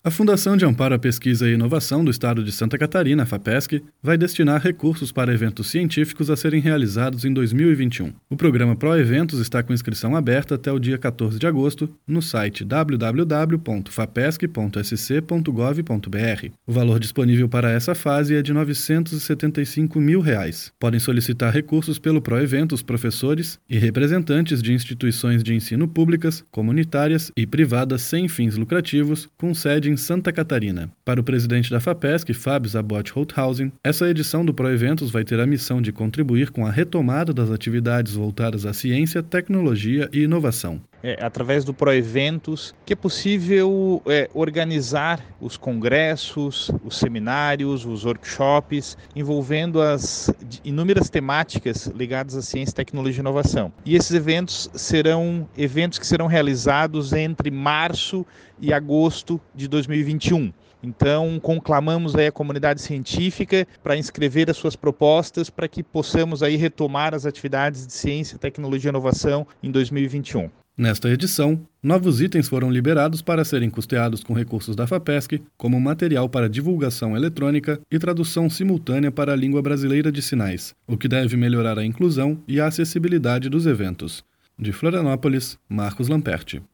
A Fundação de Amparo à Pesquisa e Inovação do Estado de Santa Catarina, FAPESC, vai destinar recursos para eventos científicos a serem realizados em 2021. O programa ProEventos está com inscrição aberta até o dia 14 de agosto no site www.fapesc.sc.gov.br. O valor disponível para essa fase é de R$ 975 mil. Podem solicitar recursos pelo ProEventos professores e representantes de instituições de ensino públicas, comunitárias e privadas sem fins lucrativos, com sede em Santa Catarina. Para o presidente da FAPESC, Fábio Zabot Holthausen, essa edição do ProEventos vai ter a missão de contribuir com a retomada das atividades voltadas à ciência, tecnologia e inovação. Através do ProEventos, que é possível organizar os congressos, os seminários, os workshops, envolvendo as inúmeras temáticas ligadas à ciência, tecnologia e inovação. E esses eventos serão eventos que serão realizados entre março e agosto de 2021. Então, conclamamos aí a comunidade científica para inscrever as suas propostas para que possamos aí retomar as atividades de ciência, tecnologia e inovação em 2021. Nesta edição, novos itens foram liberados para serem custeados com recursos da FAPESC, como material para divulgação eletrônica e tradução simultânea para a língua brasileira de sinais, o que deve melhorar a inclusão e a acessibilidade dos eventos. De Florianópolis, Marcos Lamperti.